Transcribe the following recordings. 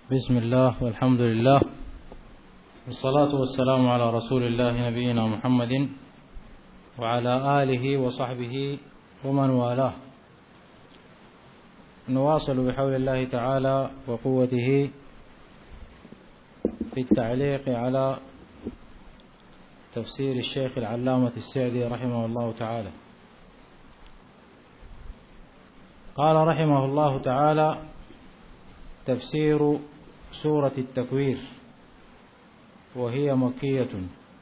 بسم الله والحمد لله والصلاة والسلام على رسول الله نبينا محمد وعلى آله وصحبه ومن والاه. نواصل بحول الله تعالى وقوته في التعليق على تفسير الشيخ العلامة السعدي رحمه الله تعالى. قال رحمه الله تعالى: تفسير سورة التكوير، وهي مكية.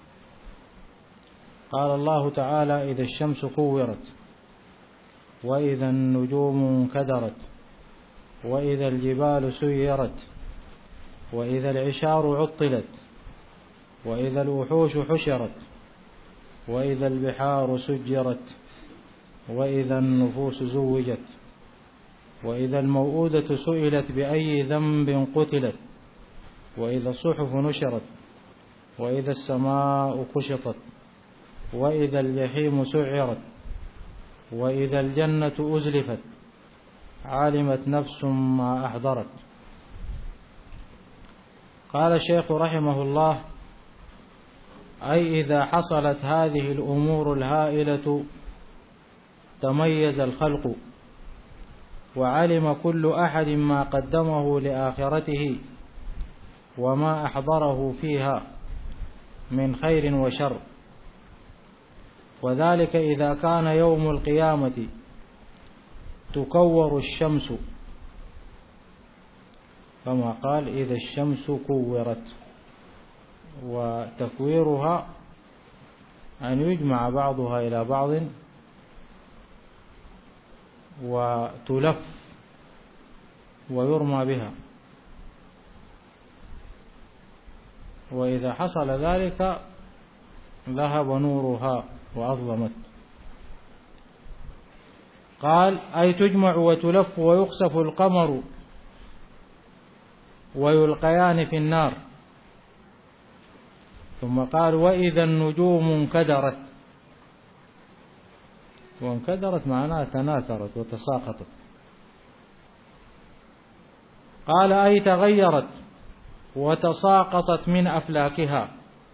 قال الله تعالى: إذا الشمس كورت، وإذا النجوم انكدرت، وإذا الجبال سيرت، وإذا العشار عطلت، وإذا الوحوش حشرت، وإذا البحار سجرت، وإذا النفوس زوجت، وإذا الموءودة سئلت بأي ذنب قتلت، وإذا الصحف نشرت، وإذا السماء كشطت، وإذا الجحيم سعرت، وإذا الجنة أزلفت، علمت نفس ما أحضرت. قال الشيخ رحمه الله: أي إذا حصلت هذه الأمور الهائلة تميز الخلق، وعلم كل أحد ما قدمه لآخرته وما أحضره فيها من خير وشر. وذلك إذا كان يوم القيامة تكور الشمس، كما قال: إذا الشمس كورت. وتكويرها أن يجمع بعضها إلى بعض وتلف ويرمى بها، وإذا حصل ذلك ذهب نورها وأظلمت. قال: أي تجمع وتلف ويخسف القمر ويلقيان في النار. ثم قال: وإذا النجوم انكدرت. وانكدرت معناها تناثرت وتساقطت. قال: أي تغيرت وتساقطت من أفلاكها.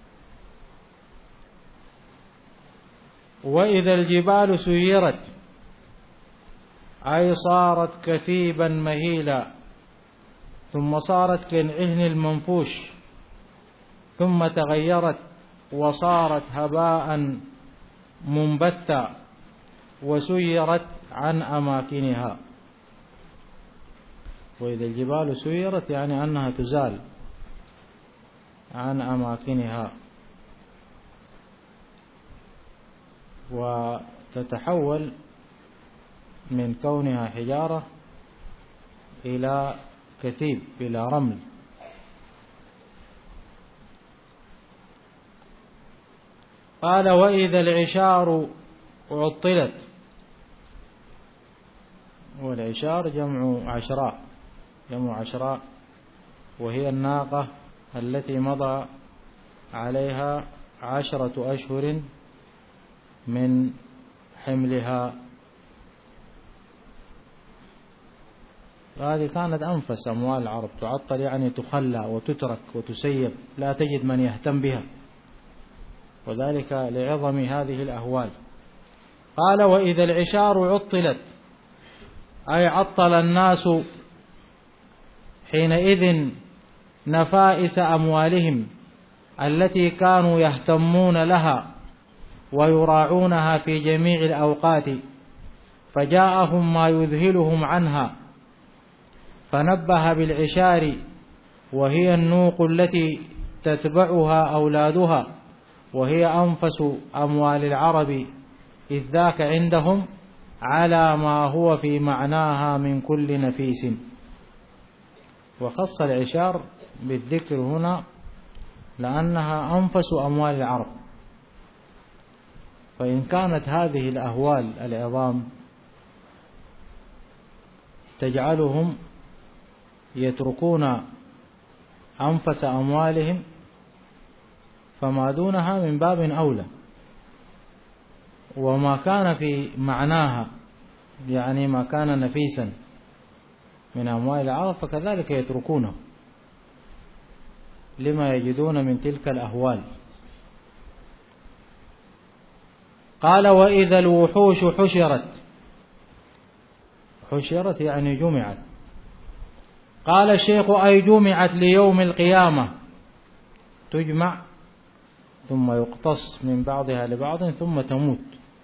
وإذا الجبال سيرت، أي صارت كثيبا مهيلا، ثم صارت كالعهن المنفوش، ثم تغيرت وصارت هباء منبثا، وسيرت عن أماكنها. وإذا الجبال سيرت يعني أنها تزال عن أماكنها وتتحول من كونها حجارة إلى كثيب، إلى رمل. قال: وإذا العشار عطلت. والعشار جمع عشراء، وهي الناقة التي مضى عليها 10 أشهر من حملها. هذه كانت أنفس أموال العرب، تعطل يعني تخلى وتترك وتسيب، لا تجد من يهتم بها، وذلك لعظم هذه الأهوال. قال: وإذا العشار عطلت، أي عطل الناس حينئذ نفائس أموالهم التي كانوا يهتمون لها ويراعونها في جميع الأوقات، فجاءهم ما يذهلهم عنها، فنبه بالعشار، وهي النوق التي تتبعها أولادها، وهي أنفس أموال العرب، إذ ذاك عندهم على ما هو في معناها من كل نفيس. وخص العشار بالذكر هنا لأنها أنفس أموال العرب. فإن كانت هذه الأهوال العظام تجعلهم يتركون أنفس أموالهم، فما دونها من باب أولى. وما كان في معناها يعني ما كان نفيسا من أموال العرب فكذلك يتركونه، لما يجدون من تلك الأهوال. قال وإذا الوحوش حشرت، حشرت يعني جمعت. قال الشيخ أي جمعت ليوم القيامة، تجمع ثم يقتص من بعضها لبعض ثم تموت.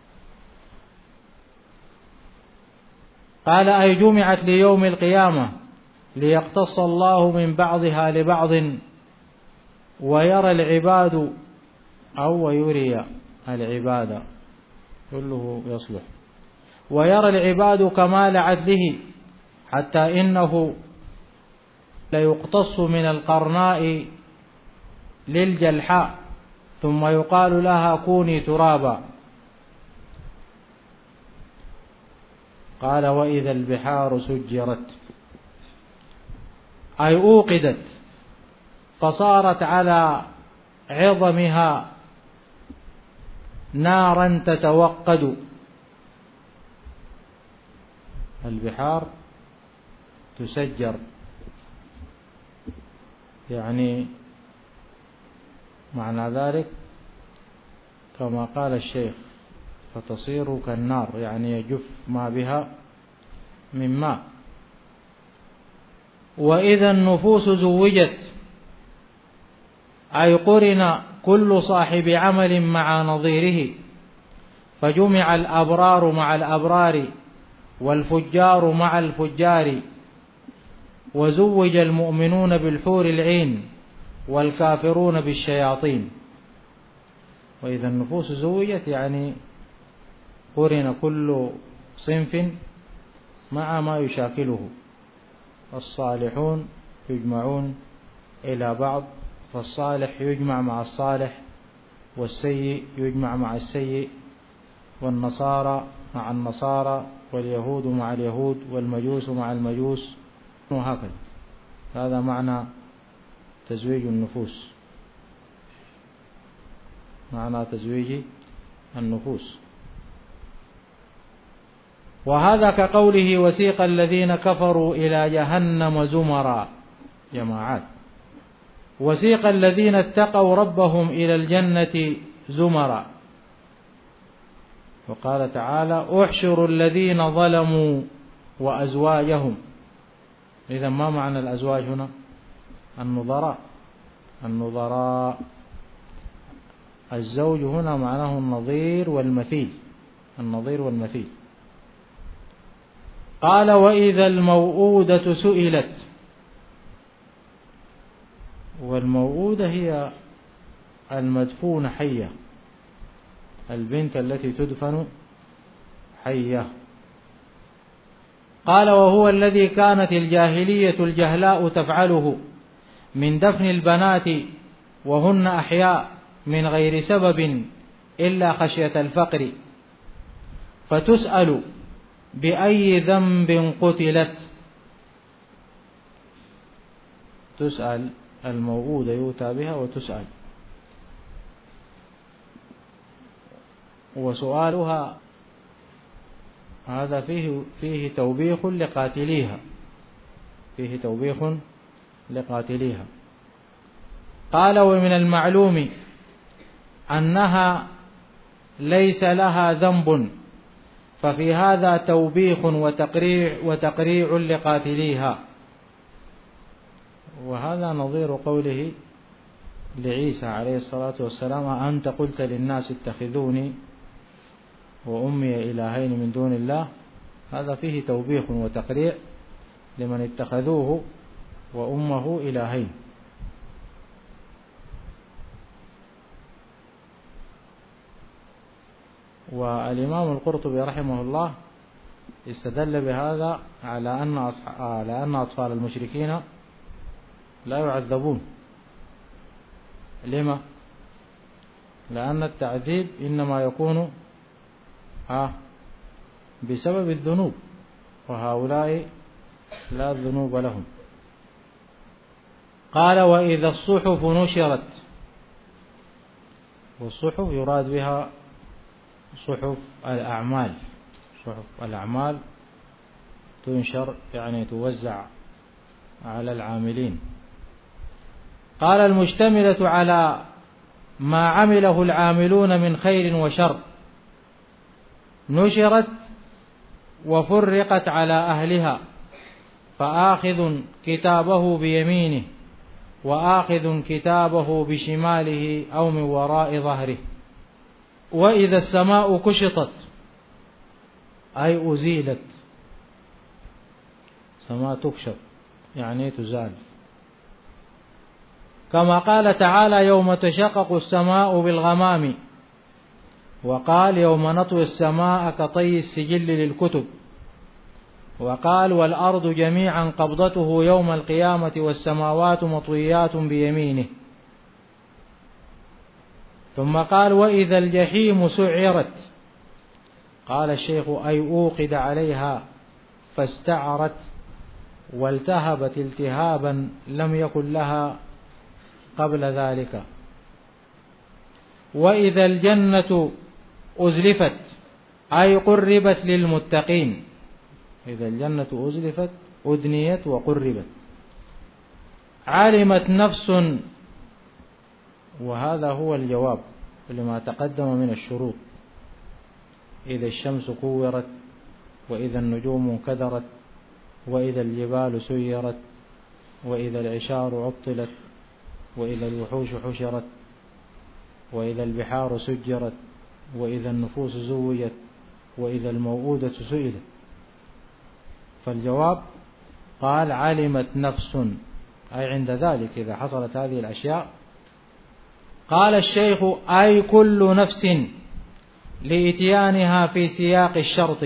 قال أي جمعت ليوم القيامة ليقتص الله من بعضها لبعض ويرى العباد أو ويري العباد، كله يصلح، ويرى العباد كمال عدله، حتى إنه ليقتص من القرناء للجلحاء ثم يقال لها كوني ترابا. قال وإذا البحار سجرت أي أوقدت فصارت على عظمها نارا تتوقد. البحار تسجر يعني معنى ذلك كما قال الشيخ فتصير كالنار، يعني يجف ما بها من ماء. وإذا النفوس زوجت أي قرن كل صاحب عمل مع نظيره، فجمع الأبرار مع الأبرار والفجار مع الفجار، وزوج المؤمنون بالحور العين والكافرون بالشياطين. وإذا النفوس زوجت يعني قرن كل صنف مع ما يشاكله، الصالحون يجمعون إلى بعض، فالصالح يجمع مع الصالح، والسيء يجمع مع السيء، والنصارى مع النصارى، واليهود مع اليهود، والمجوس مع المجوس، وهكذا. هذا معنى تزويج النفوس، معنى تزويج النفوس. وهذا كقوله وسيق الذين كفروا إلى جهنم زمرا، جماعات. وسيق الذين اتقوا ربهم إلى الجنة زمرا. وقال تعالى احشروا الذين ظلموا وأزواجهم. إذا ما معنى الأزواج هنا؟ النظراء، النظراء. الزوج هنا معناه النظير والمثيل، النظير والمثيل. قال وإذا الموءودة سئلت. والموءودة هي المدفونة حية، البنت التي تدفن حية. قال وهو الذي كانت الجاهلية الجهلاء تفعله من دفن البنات وهن أحياء من غير سبب إلا خشية الفقر، فتسأل بأي ذنب قتلت. تسأل الموءودة يؤتى بها وتسأل، وسؤالها هذا فيه توبيخ لقاتليها، فيه توبيخ لقاتليها. قال ومن المعلوم أنها ليس لها ذنب، ففي هذا توبيخ وتقريع لقاتليها. وهذا نظير قوله لعيسى عليه الصلاة والسلام أنت قلت للناس اتخذوني وأمي إلهين من دون الله. هذا فيه توبيخ وتقريع لمن اتخذوه وأمه إلهين. والإمام القرطبي رحمه الله استدل بهذا على أن أطفال المشركين لا يعذبون. لما؟ لأن التعذيب إنما يكون بسبب الذنوب، وهؤلاء لا ذنوب لهم. قال وإذا الصحف نشرت. والصحف يراد بها صحف الأعمال، صحف الأعمال تنشر يعني توزع على العاملين. قال المشتملة على ما عمله العاملون من خير وشر، نشرت وفرقت على أهلها، فآخذ كتابه بيمينه وآخذ كتابه بشماله أو من وراء ظهره. وإذا السماء كشطت أي أزيلت، سماء تكشط يعني تزال، كما قال تعالى يوم تشقق السماء بالغمام، وقال يوم نطوي السماء كطي السجل للكتب، وقال والأرض جميعا قبضته يوم القيامة والسماوات مطويات بيمينه. ثم قال وإذا الجحيم سعرت، قال الشيخ أي أوقد عليها فاستعرت والتهبت التهابا لم يكن لها قبل ذلك. وإذا الجنة أزلفت أي قربت للمتقين، إذا الجنة أزلفت أدنيت وقربت. علمت نفس، وهذا هو الجواب لما تقدم من الشروط، إذا الشمس كورت، وإذا النجوم انكدرت، وإذا الجبال سيرت، وإذا العشار عطلت، وإذا الوحوش حشرت، وإذا البحار سجرت، وإذا النفوس زوجت، وإذا الموءودة سئلت. فالجواب قال علمت نفس، أي عند ذلك إذا حصلت هذه الأشياء. قال الشيخ أي كل نفس لإتيانها في سياق الشرط،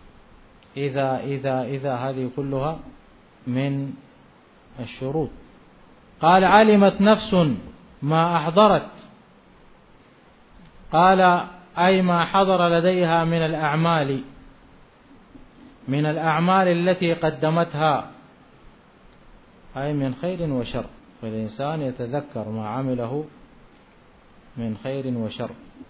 إذا هذه كلها من الشروط. قال علمت نفس ما أحضرت، قال أي ما حضر لديها من الأعمال التي قدمتها، أي من خير وشر، فالإنسان يتذكر ما عمله من خير وشر.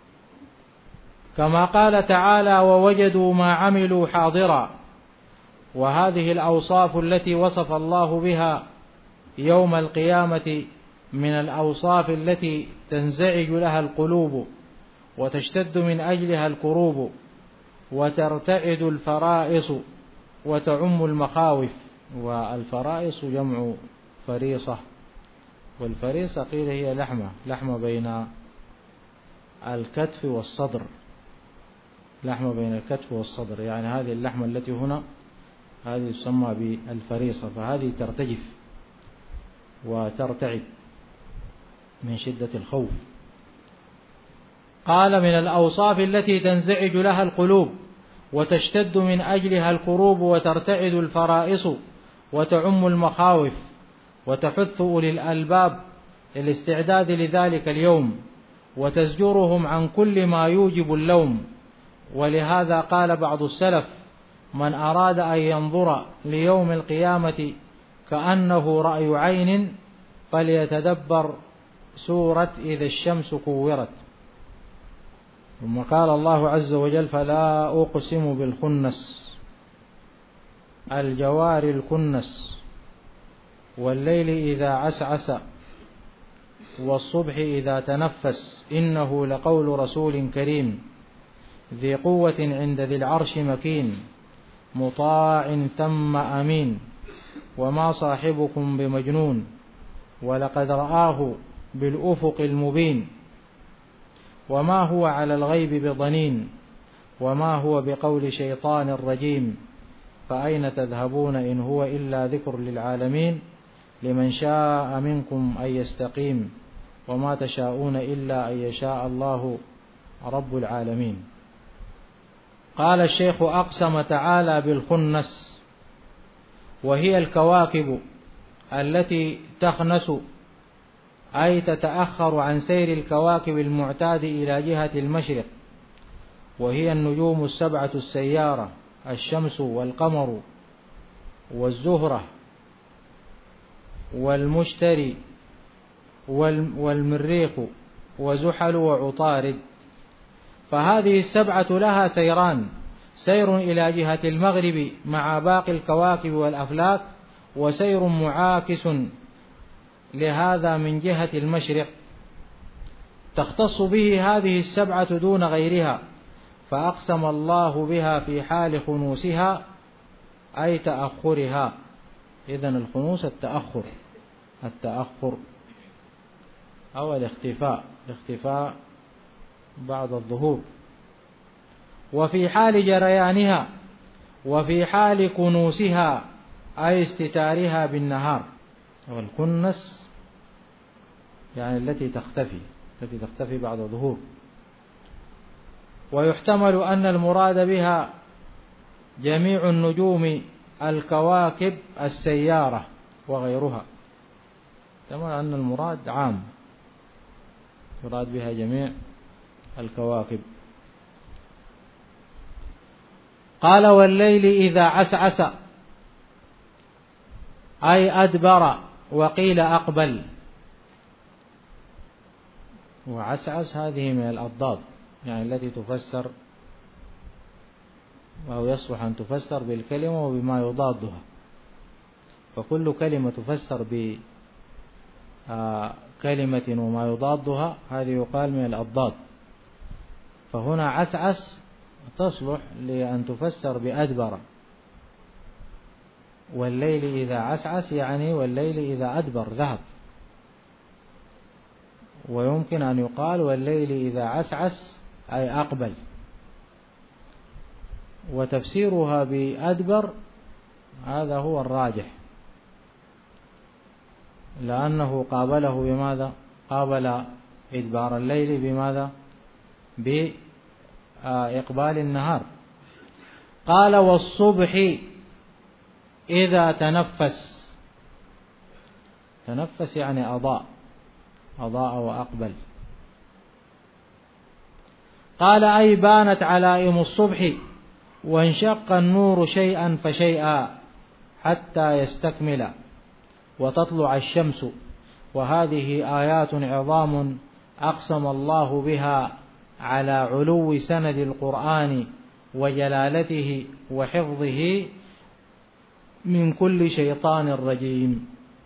كما قال تعالى ووجدوا ما عملوا حاضرا، وهذه الأوصاف التي وصف الله بها يوم القيامة من الأوصاف التي تنزعج لها القلوب وتشتد من أجلها الكروب وترتعد الفرائص وتعم المخاوف. والفرائص جمع فريصة، والفريصة قيل هي لحمة بين الكتف والصدر، لحمة بين الكتف والصدر، يعني هذه اللحمة التي هنا هذه تسمى بالفريصة، فهذه ترتجف وترتعد من شدة الخوف. قال من الأوصاف التي تنزعج لها القلوب وتشتد من أجلها الكروب وترتعد الفرائص وتعم المخاوف، وتحث أولي الألباب للاستعداد لذلك اليوم وتزجرهم عن كل ما يوجب اللوم. ولهذا قال بعض السلف من أراد أن ينظر ليوم القيامة كأنه رأي عين فليتدبر سورة إذا الشمس كورت. ثم قال الله عز وجل فلا أقسم بالخنس، الجوار الكنس، والليل إذا عسعس، والصبح إذا تنفس، إنه لقول رسول كريم ذي قوة عند ذي العرش مكين، مطاع ثم أمين، وما صاحبكم بمجنون، ولقد رآه بالأفق المبين، وما هو على الغيب بضنين، وما هو بقول شيطان رجيم، فأين تذهبون إن هو إلا ذكر للعالمين، لمن شاء منكم أن يستقيم، وما تشاءون إلا أن يشاء الله رب العالمين. قال الشيخ أقسم تعالى بالخنس، وهي الكواكب التي تخنس، أي تتأخر عن سير الكواكب المعتاد إلى جهة المشرق، وهي النجوم السبعة السيارة، الشمس والقمر والزهرة والمشتري والمريخ وزحل وعطارد. فهذه السبعة لها سيران، سير إلى جهة المغرب مع باقي الكواكب والأفلاك، وسير معاكس لهذا من جهة المشرق تختص به هذه السبعة دون غيرها، فأقسم الله بها في حال خنوسها أي تأخرها. إذن الخنوس التأخر أو الاختفاء بعد الظهور. وفي حال جريانها، وفي حال كنوسها أي استتارها بالنهار. والكنس يعني التي تختفي بعد الظهور. ويحتمل أن المراد بها جميع النجوم الكواكب السيارة وغيرها، كما أن المراد عام يراد بها جميع الكواكب. قال والليل إذا عسعس أي أدبر، وقيل أقبل. وعسعس هذه من الأضداد يعني التي تفسر أو يصلح أن تفسر بالكلمة وبما يضادها، فكل كلمة تفسر بكلمة وما يضادها هذه يقال من الأضداد. فهنا عسعس تصلح لأن تفسر بأدبر، والليل إذا عسعس يعني والليل إذا أدبر ذهب. ويمكن أن يقال والليل إذا عسعس أي أقبل. وتفسيرها بأدبر هذا هو الراجح، لأنه قابله بماذا؟ قابل إدبار الليل بماذا؟ بإقبال النهار. قال والصبح إذا تنفس يعني أضاء وأقبل. قال أي بانت علائم الصبح، وانشق النور شيئا فشيئا حتى يستكمل وتطلع الشمس. وهذه آيات عظام أقسم الله بها على علو سند القرآن وجلالته وحفظه من كل شيطان رجيم.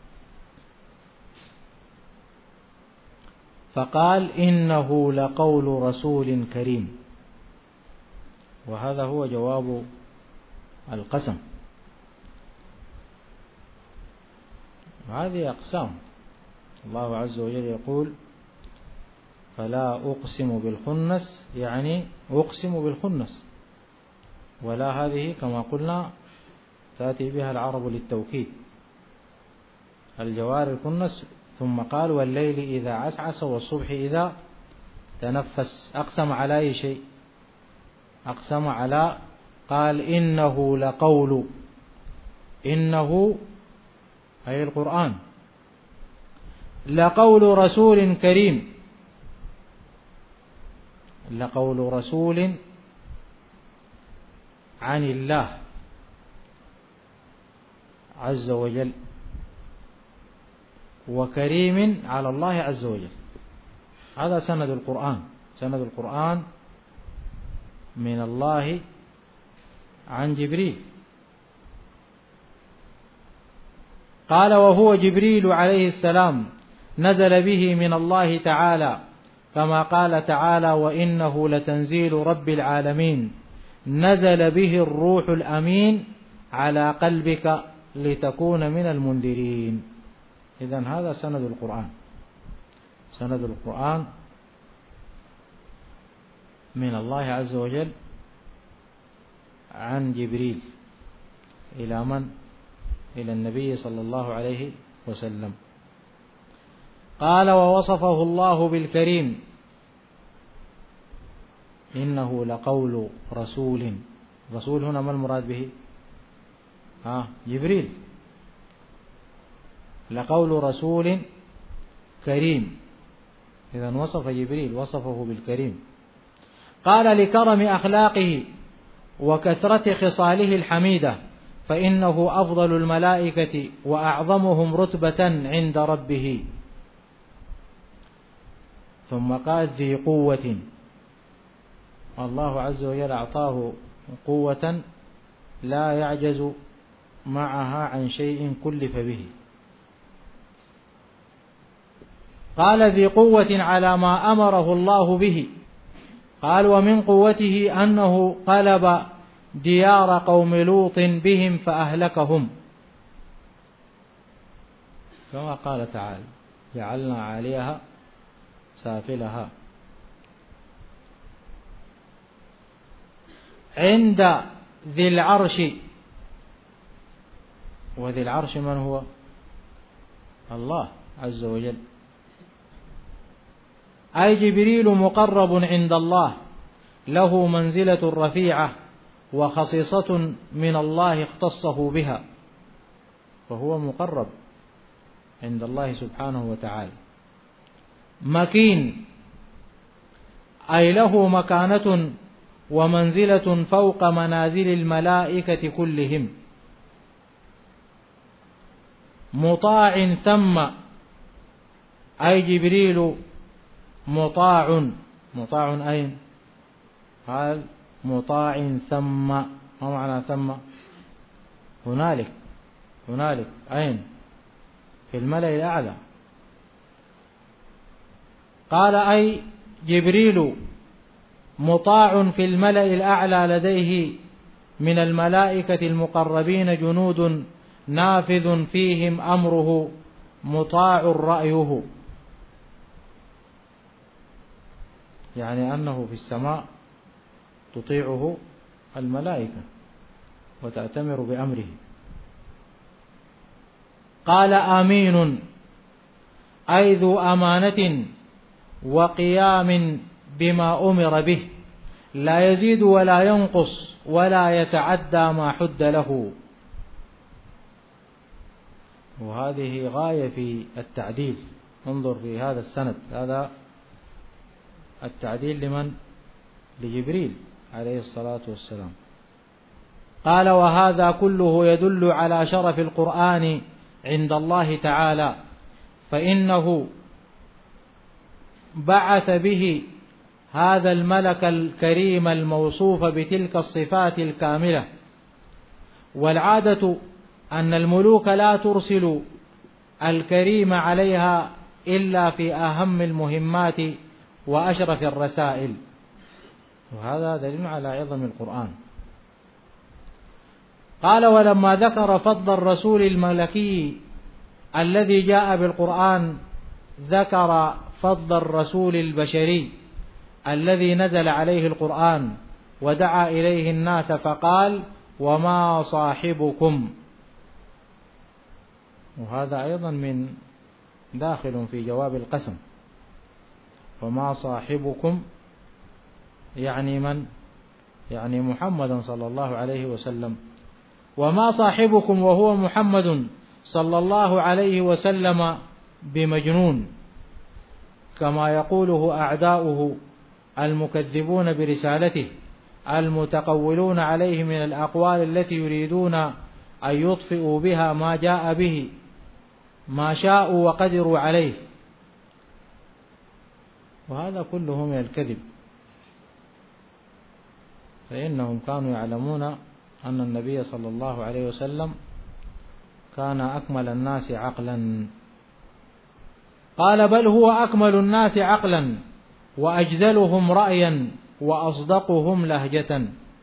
فقال إنه لقول رسول كريم، وهذا هو جواب القسم. هذه أقسام الله عز وجل يقول فلا أقسم بالخنس يعني أقسم بالخنس، ولا هذه كما قلنا تأتي بها العرب للتوكيد، الجوار الكنس. ثم قال والليل إذا عسعس والصبح إذا تنفس. أقسم على أي شيء؟ أقسم على قال إنه لقول، إنه أي القرآن، لقول رسول كريم، لقول رسول عن الله عز وجل، وكريم على الله عز وجل. هذا سند القرآن، سند القرآن من الله عن جبريل. قال وهو جبريل عليه السلام نزل به من الله تعالى، كما قال تعالى وإنه لتنزيل رب العالمين نزل به الروح الأمين على قلبك لتكون من المنذرين. إذن هذا سند القرآن، سند القرآن من الله عز وجل عن جبريل إلى من؟ إلى النبي صلى الله عليه وسلم. قال ووصفه الله بالكريم، إنه لقول رسول. رسول هنا ما المراد به؟ جبريل. لقول رسول كريم، إذن وصف جبريل وصفه بالكريم. قال لكرم أخلاقه وكثرة خصاله الحميدة، فإنه أفضل الملائكة وأعظمهم رتبة عند ربه. ثم قال ذي قوة، الله عز وجل أعطاه قوة لا يعجز معها عن شيء كلف به. قال ذي قوة على ما أمره الله به. قال ومن قوته أنه قلب ديار قوم لوط بهم فأهلكهم، كما قال تعالى جعلنا عليها سافلها. عند ذي العرش، وذي العرش من هو؟ الله عز وجل، أي جبريل مقرب عند الله، له منزلة رفيعة وخصيصة من الله اختصه بها، فهو مقرب عند الله سبحانه وتعالى. مكين، أي له مكانة ومنزلة فوق منازل الملائكة كلهم. مطاع ثم، أي جبريل مطاع. مطاع أين؟ قال مطاع ثم. ما معنى ثم؟ هنالك. هنالك أين؟ في الملأ الأعلى. قال أي جبريل مطاع في الملأ الأعلى لديه من الملائكة المقربين جنود نافذ فيهم أمره مطاع رأيه، يعني أنه في السماء تطيعه الملائكة وتأتمر بأمره. قال آمين، أي ذو أمانة وقيام بما أمر به، لا يزيد ولا ينقص ولا يتعدى ما حد له. وهذه غاية في التعديل. انظر في هذا السند، هذا التعديل لمن؟ لجبريل عليه الصلاة والسلام. قال وهذا كله يدل على شرف القرآن عند الله تعالى، فإنه بعث به هذا الملك الكريم الموصوف بتلك الصفات الكاملة. والعادة أن الملوك لا ترسل الكريم عليها إلا في أهم المهمات وأشرف الرسائل، وهذا دليل على عظم القرآن. قال ولما ذكر فضل الرسول الملكي الذي جاء بالقرآن، ذكر فضل الرسول البشري الذي نزل عليه القرآن ودعا إليه الناس، فقال وما صاحبكم. وهذا أيضا من داخل في جواب القسم. وما صاحبكم يعني من؟ يعني محمدا صلى الله عليه وسلم. وما صاحبكم وهو محمد صلى الله عليه وسلم بمجنون، كما يقوله أعداؤه المكذبون برسالته المتقولون عليه من الأقوال التي يريدون أن يطفئوا بها ما جاء به ما شاءوا وقدروا عليه، وهذا كله من الكذب. فإنهم كانوا يعلمون أن النبي صلى الله عليه وسلم كان أكمل الناس عقلا. قال بل هو أكمل الناس عقلا وأجزلهم رأيا وأصدقهم لهجة.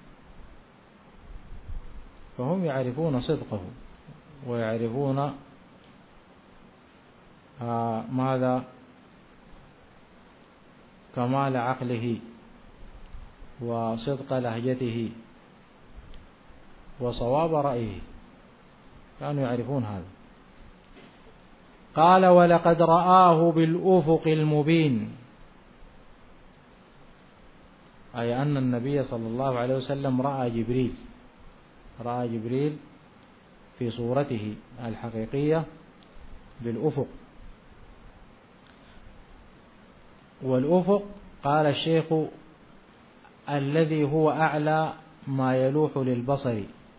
فهم يعرفون صدقه ويعرفون ماذا؟ كمال عقله وصدق لهجته وصواب رأيه، كانوا يعرفون هذا. قال ولقد رآه بالأفق المبين، أي أن النبي صلى الله عليه وسلم رأى جبريل في صورته الحقيقية بالأفق. والأفق قال الشيخ الذي هو أعلى ما يلوح للبصر.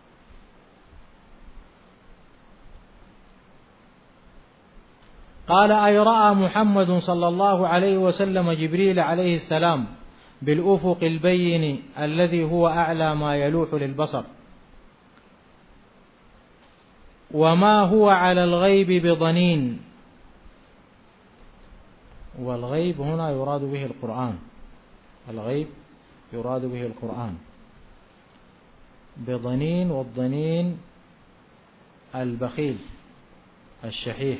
قال أي رأى محمد صلى الله عليه وسلم جبريل عليه السلام بالأفق البين الذي هو أعلى ما يلوح للبصر، وما هو على الغيب بضنين. والغيب هنا يراد به القرآن، الغيب يراد به القرآن بضنين، والضنين البخيل الشحيح.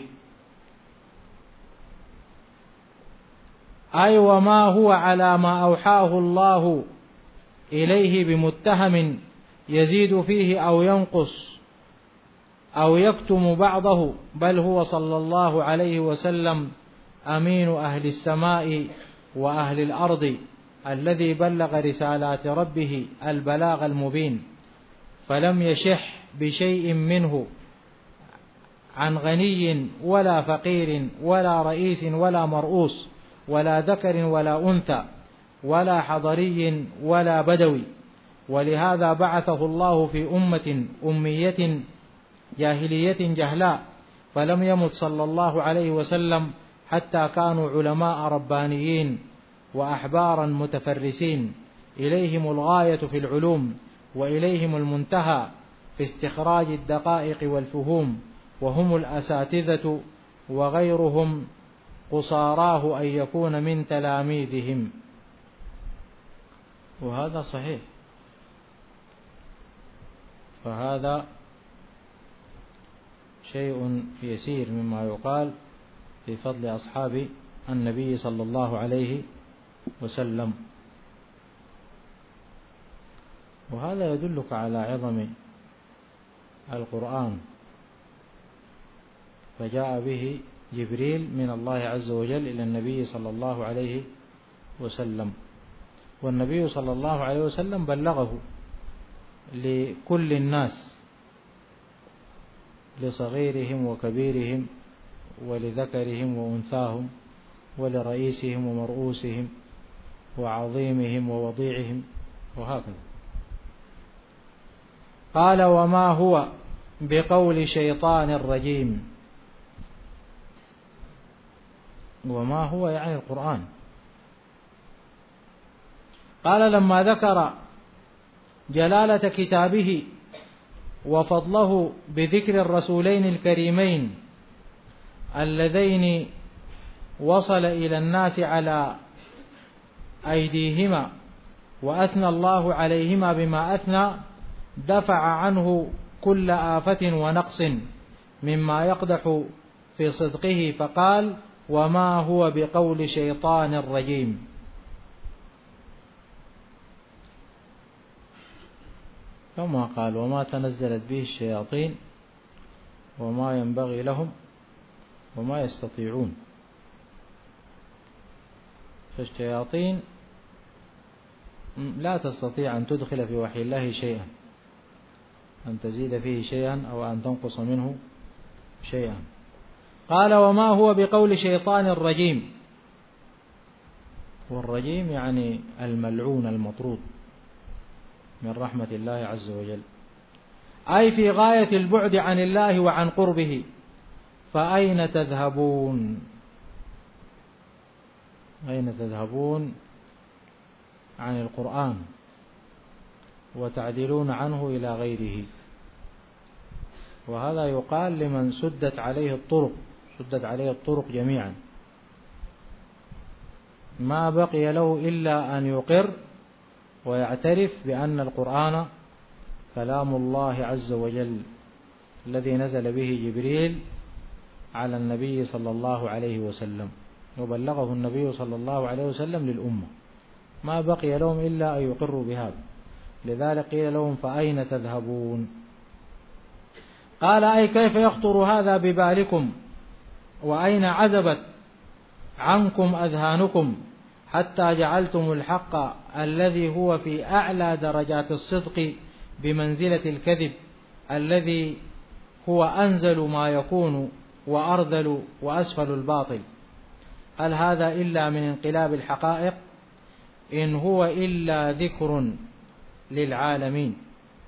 أي وما هو على ما أوحاه الله إليه بمتهم يزيد فيه أو ينقص أو يكتم بعضه، بل هو صلى الله عليه وسلم أمين أهل السماء وأهل الأرض الذي بلغ رسالات ربه البلاغ المبين، فلم يشح بشيء منه عن غني ولا فقير ولا رئيس ولا مرؤوس ولا ذكر ولا أنثى ولا حضري ولا بدوي. ولهذا بعثه الله في أمة أمية جاهلية جهلاء، فلم يمت صلى الله عليه وسلم حتى كانوا علماء ربانيين وأحبارا متفرسين، إليهم الغاية في العلوم وإليهم المنتهى في استخراج الدقائق والفهوم، وهم الأساتذة وغيرهم قصاراه أن يكون من تلاميذهم. وهذا صحيح، فهذا شيء يسير مما يقال في فضل أصحاب النبي صلى الله عليه وسلم. وهذا يدلك على عظم القرآن، فجاء به جبريل من الله عز وجل إلى النبي صلى الله عليه وسلم، والنبي صلى الله عليه وسلم بلغه لكل الناس، لصغيرهم وكبيرهم ولذكرهم وأنثاهم ولرئيسهم ومرؤوسهم وعظيمهم ووضيعهم وهكذا. قال وما هو بقول شيطان رجيم. وما هو يعني القرآن. قال لما ذكر جلالة كتابه وفضله بذكر الرسولين الكريمين اللذين وصل إلى الناس على أيديهما وأثنى الله عليهما بما أثنى، دفع عنه كل آفة ونقص مما يقدح في صدقه، فقال وما هو بقول شيطان رجيم. كما قال وما تنزلت به الشياطين وما ينبغي لهم وما يستطيعون. فالشياطين لا تستطيع أن تدخل في وحي الله شيئا، أن تزيد فيه شيئا أو أن تنقص منه شيئا. قال وما هو بقول شيطان الرجيم. والرجيم يعني الملعون المطرود من رحمة الله عز وجل، أي في غاية البعد عن الله وعن قربه. فأين تذهبون؟ أين تذهبون عن القرآن وتعدلون عنه إلى غيره؟ وهذا يقال لمن سدت عليه الطرق جميعا، ما بقي له إلا أن يقر ويعترف بأن القرآن كلام الله عز وجل الذي نزل به جبريل على النبي صلى الله عليه وسلم، وبلغه النبي صلى الله عليه وسلم للأمة، ما بقي لهم إلا أن يقروا بهذا. لذلك قيل لهم فأين تذهبون؟ قال أي كيف يخطر هذا ببالكم؟ وأين عزبت عنكم أذهانكم حتى جعلتم الحق الذي هو في أعلى درجات الصدق بمنزلة الكذب الذي هو أنزل ما يكون وأرذل وأسفل الباطل؟ هل هذا إلا من انقلاب الحقائق؟ إن هو إلا ذكر للعالمين.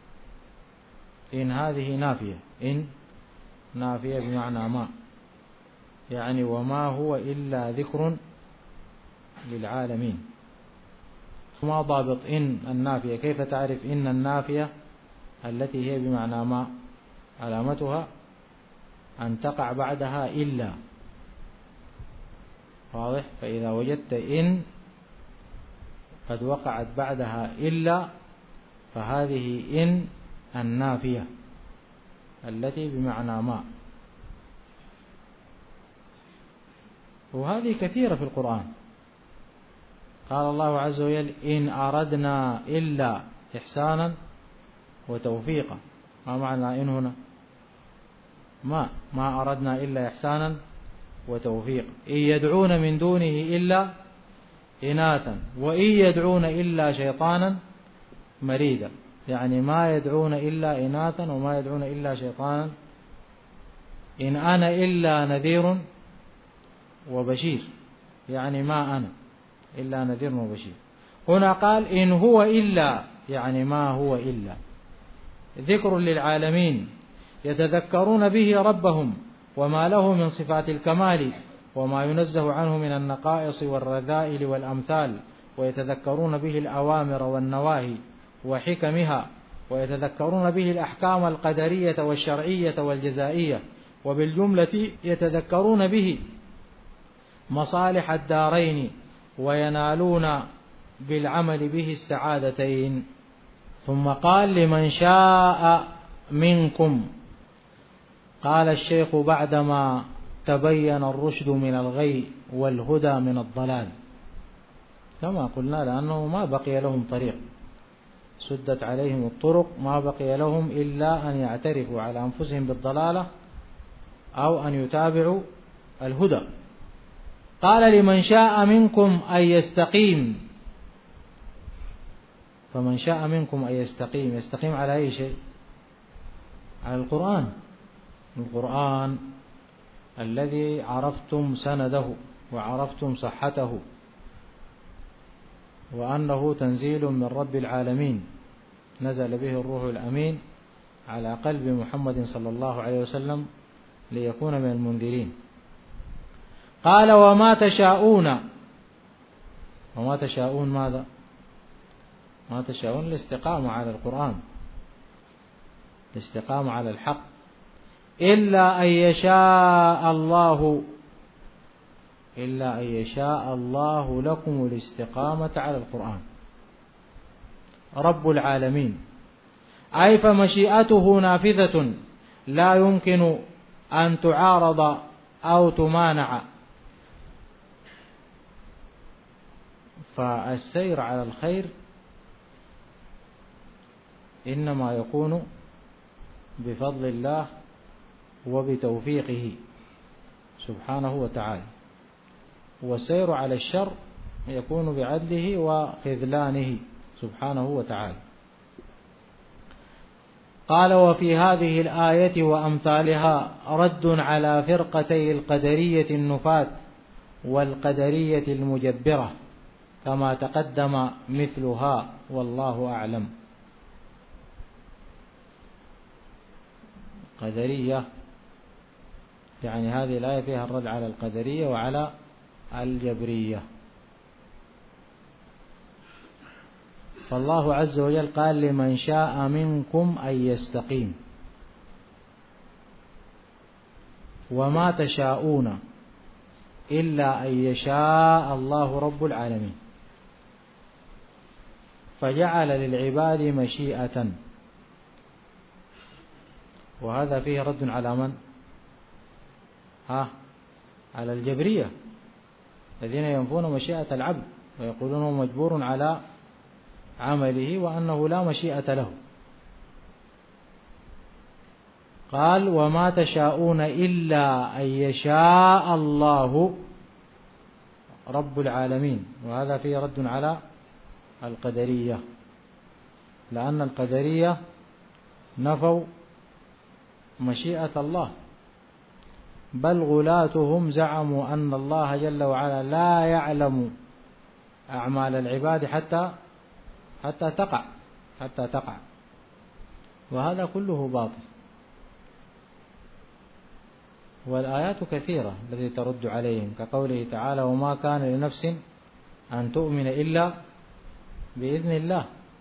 إن هذه نافية، إن نافية بمعنى ما، يعني وما هو إلا ذكر للعالمين. ما ضابط إن النافية؟ كيف تعرف إن النافية التي هي بمعنى ما؟ علامتها أن تقع بعدها إلا، واضح؟ فإذا وجدت إن قد وقعت بعدها إلا فهذه إن النافية التي بمعنى ما، وهذه كثيرة في القرآن. قال الله عز وجل: إن أردنا إلا إحسانا وتوفيقا. ما معنى إن هنا؟ ما أردنا إلا إحسانا وتوفيقا. إن يدعون من دونه إلا إناثا وإن يدعون إلا شيطانا مريدا، يعني ما يدعون إلا إناثا وما يدعون إلا شيطانا. إن أنا إلا نذير وبشير، يعني ما أنا إلا نذير وبشير. هنا قال إن هو إلا، يعني ما هو إلا ذكر للعالمين يتذكرون به ربهم وما له من صفات الكمال وما ينزه عنه من النقائص والرذائل والأمثال، ويتذكرون به الأوامر والنواهي وحكمها، ويتذكرون به الأحكام القدرية والشرعية والجزائية، وبالجملة يتذكرون به مصالح الدارين وينالون بالعمل به السعادتين. ثم قال: لمن شاء منكم. قال الشيخ بعدما تبين الرشد من الغي والهدى من الضلال، كما قلنا، لأنه ما بقي لهم طريق، سدت عليهم الطرق، ما بقي لهم إلا أن يعترفوا على أنفسهم بالضلالة أو أن يتابعوا الهدى. قال: لمن شاء منكم أن يستقيم. فمن شاء منكم أن يستقيم، يستقيم على أي شيء؟ على القرآن. القرآن الذي عرفتم سنده وعرفتم صحته، وأنه تنزيل من رب العالمين، نزل به الروح الأمين على قلب محمد صلى الله عليه وسلم ليكون من المنذرين. قال: وما تشاءون. وما تشاءون ماذا؟ ما تشاءون الاستقامة على القرآن، الاستقامة على الحق، إلا أن يشاء الله، إلا أن يشاء الله لكم الاستقامة على القرآن رب العالمين، أي فمشيئته نافذة لا يمكن أن تعارض أو تمانع. فالسير على الخير إنما يكون بفضل الله وبتوفيقه سبحانه وتعالى، والسير على الشر يكون بعدله وخذلانه سبحانه وتعالى. قال: وفي هذه الآية وأمثالها رد على فرقتي القدرية النفاة والقدرية المجبرة، كما تقدم مثلها والله أعلم. قدرية يعني هذه الآية فيها الرد على القدرية وعلى الجبرية. فالله عز وجل قال: لمن شاء منكم أن يستقيم. وما تشاءون إلا أن يشاء الله رب العالمين، فجعل للعباد مشيئة. وهذا فيه رد على من؟ على الجبرية الذين ينفون مشيئة العبد ويقولون هو مجبور على عمله وأنه لا مشيئة له. قال: وما تشاءون إلا أن يشاء الله رب العالمين. وهذا فيه رد على القدرية، لأن القدرية نفوا مشيئة الله، بل غلاتهم زعموا أن الله جل وعلا لا يعلم أعمال العباد حتى تقع، وهذا كله باطل. والآيات كثيرة التي ترد عليهم، كقوله تعالى: وما كان لنفس أن تؤمن إلا بإذن الله،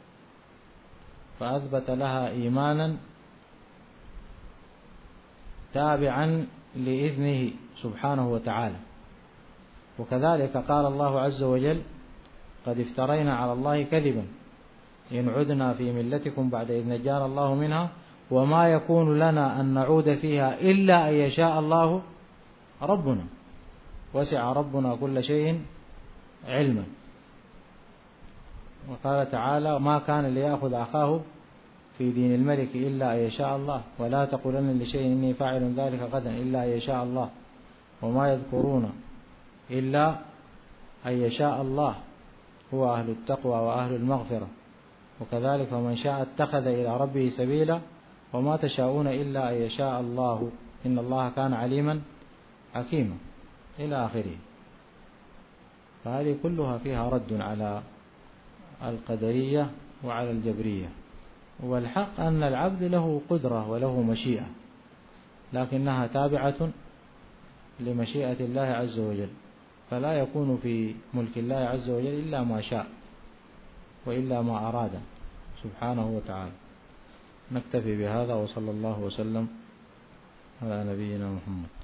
فأثبت لها إيمانا تابعا لإذنه سبحانه وتعالى. وكذلك قال الله عز وجل: قد افترينا على الله كذبا إن عدنا في ملتكم بعد إذ نجانا الله منها وما يكون لنا أن نعود فيها إلا أن يشاء الله ربنا وسع ربنا كل شيء علما. وقال تعالى: ما كان ليأخذ أخاه في دين الملك إلا أن يشاء الله ولا تقولن لشيء إني فاعل ذلك غدا إلا أن يشاء الله وما يذكرون إلا أن يشاء الله هو أهل التقوى وأهل المغفرة. وكذلك: ومن شاء اتخذ إلى ربه سبيلا وما تشاءون إلا أن يشاء الله إن الله كان عليما حكيما إلى آخره. فهذه كلها فيها رد على القدرية وعلى الجبرية. والحق أن العبد له قدرة وله مشيئة، لكنها تابعة لمشيئة الله عز وجل، فلا يكون في ملك الله عز وجل إلا ما شاء وإلا ما أراد سبحانه وتعالى. نكتفي بهذا، وصلى الله وسلم على نبينا محمد.